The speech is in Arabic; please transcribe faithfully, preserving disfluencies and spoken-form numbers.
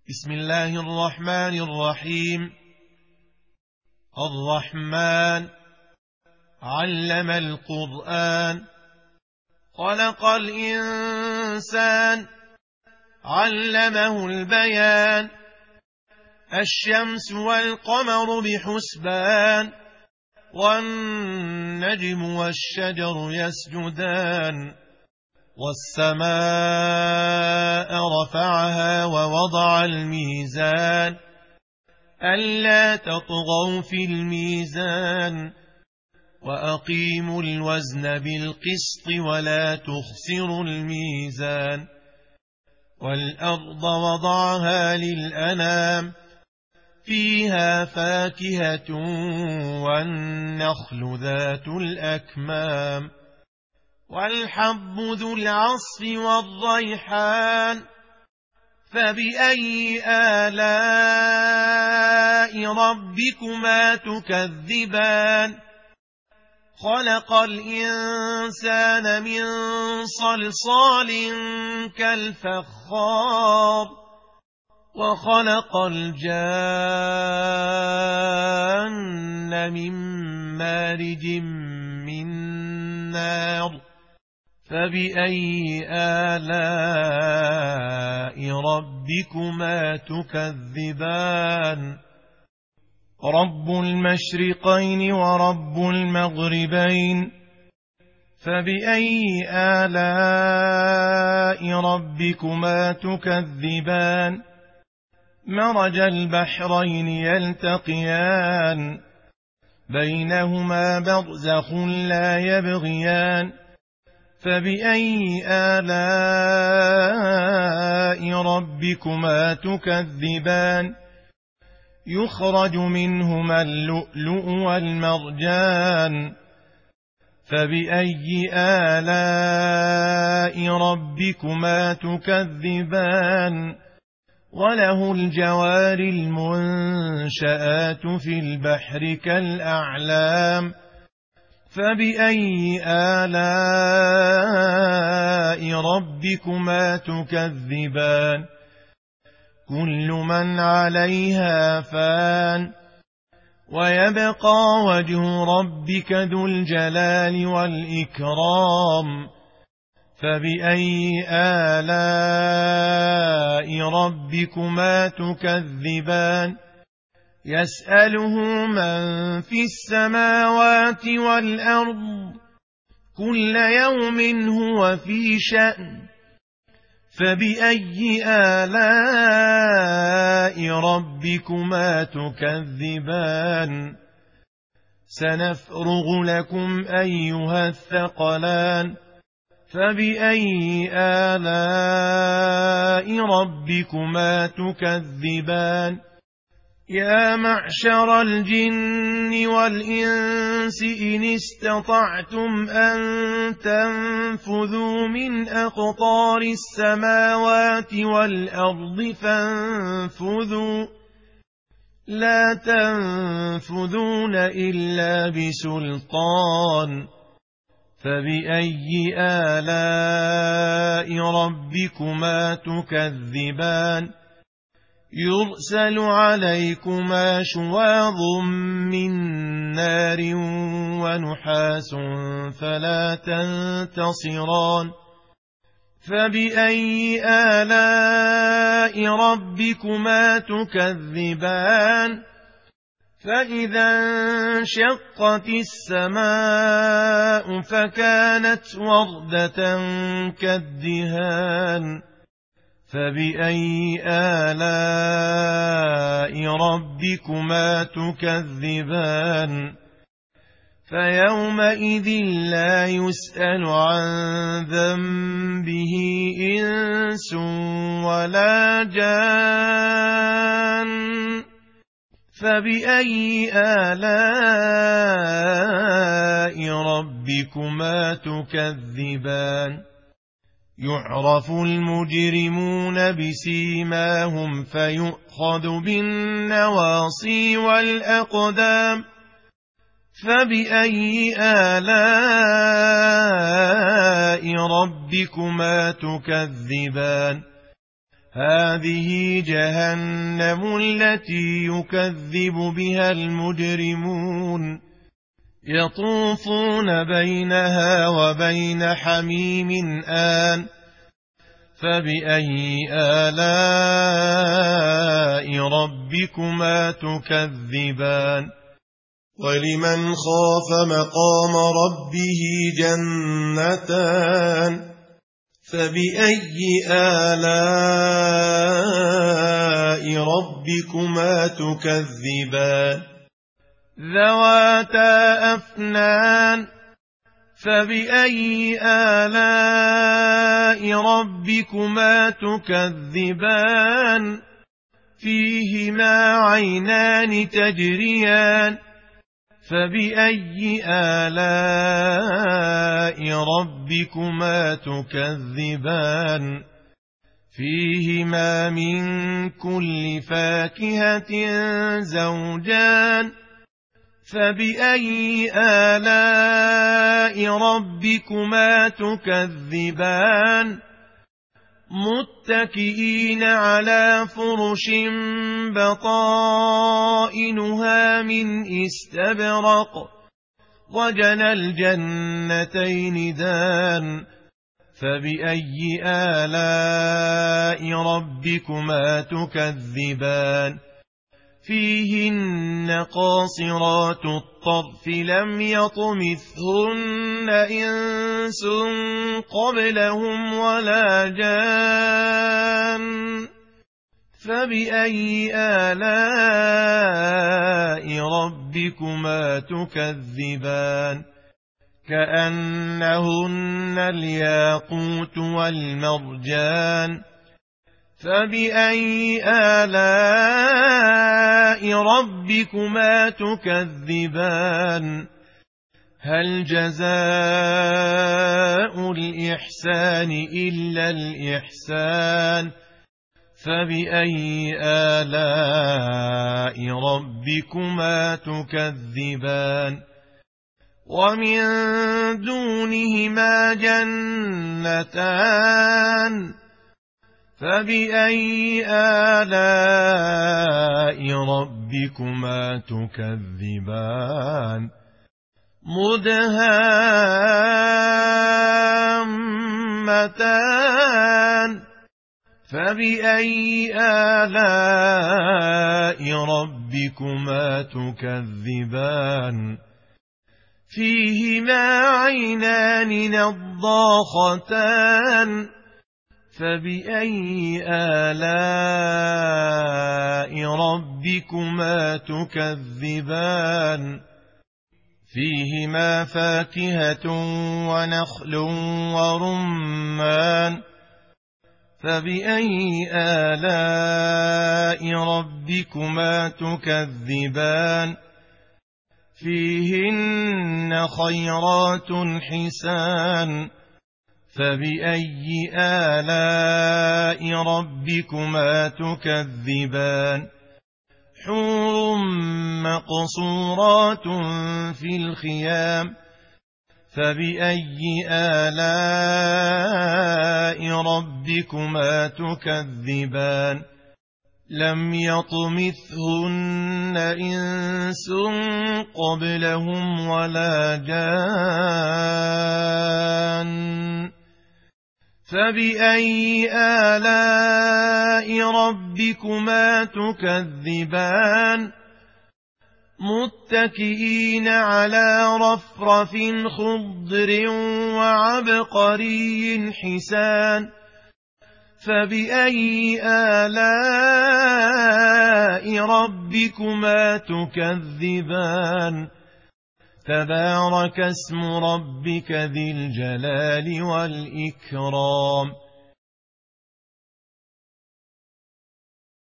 بسم الله الرحمن الرحيم. الرحمن علم القرآن، خلق الإنسان، علمه البيان. الشمس والقمر بحسبان، والنجم والشجر يسجدان. والسماء رفعها ووضع الميزان، ألا تطغوا في الميزان، وأقيموا الوزن بالقسط ولا تخسروا الميزان. والأرض وضعها للأنام، فيها فاكهة والنخل ذات الأكمام. والحب ذو العصف والريحان، فبأي آلاء ربكما تكذبان. خلق الإنسان من صلصال كالفخار، وخلق الجان من مارج من نار. فبأي آلاء ربكما تكذبان. رب المشرقين ورب المغربين، فبأي آلاء ربكما تكذبان. مرج البحرين يلتقيان، بينهما برزخ لا يبغيان. فبأي آلاء ربكما تكذبان. يخرج منهما اللؤلؤ والمرجان. فبأي آلاء ربكما تكذبان. وله الجوار المنشآت في البحر كالأعلام. فبأي آلاء ربكما تكذبان. كل من عليها فان، ويبقى وجه ربك ذو الجلال والإكرام. فبأي آلاء ربكما تكذبان. يسأله من في السماوات والأرض، كل يوم هو في شأن. فبأي آلاء ربكما تكذبان. سنفرغ لكم أيها الثقلان. فبأي آلاء ربكما تكذبان. يا معشر الجن والإنس إن استطعتم أن تنفذوا من أقطار السماوات والأرض فانفذوا، لا تنفذون إلا بسلطان. فبأي آلاء ربكما تكذبان. يرسل عليكما شواظ من نار ونحاس فلا تنتصران. فبأي آلاء ربكما تكذبان. فإذا انشقت السماء فكانت وردة كالدهان. فبأي آلاء ربكما تكذبان. فيومئذ لا يسأل عن ذنبه إنس ولا جان. فبأي آلاء ربكما تكذبان. يعرف المجرمون بسيماهم فيؤخذ بالنواصي والأقدام. فبأي آلاء ربكما تكذبان. هذه جهنم التي يكذب بها المجرمون يطوفون بينها وبين حميم آن فبأي آلاء ربكما تكذبان ولمن خاف مقام ربه جنتان فبأي آلاء ربكما تكذبان ذواتا أفنان فبأي آلاء ربكما تكذبان فيهما عينان تجريان فبأي آلاء ربكما تكذبان فيهما من كل فاكهة زوجان فبأي آلاء ربكما تكذبان متكئين على فرش بطائنها من استبرق وجنى الجنتين دان فبأي آلاء ربكما تكذبان فيهن قاصرات الطرف لم يطمثهن إنس قبلهم ولا جان فبأي آلاء ربكما تكذبان كأنهن الياقوت والمرجان فبأي آلاء ربكما تكذبان هل جزاء الإحسان إلا الإحسان فبأي آلاء ربكما تكذبان ومن دونهما جنتان فبأي آلاء ربكما تكذبان مدهامتان فبأي آلاء ربكما تكذبان فيهما عينان نضاختان فبأي آلاء ربكما تكذبان فيهما فاكهة ونخل ورمان فبأي آلاء ربكما تكذبان فيهن خيرات حسان فبأي آلاء ربكما تكذبان حور مقصورات في الخيام فبأي آلاء ربكما تكذبان لم يطمثهن إنس قبلهم ولا جان فبأي آلاء ربكما تكذبان متكئين على رفرف خضر وعبقري حسان فبأي آلاء ربكما تكذبان تبارك اسم ربك ذي الجلال والإكرام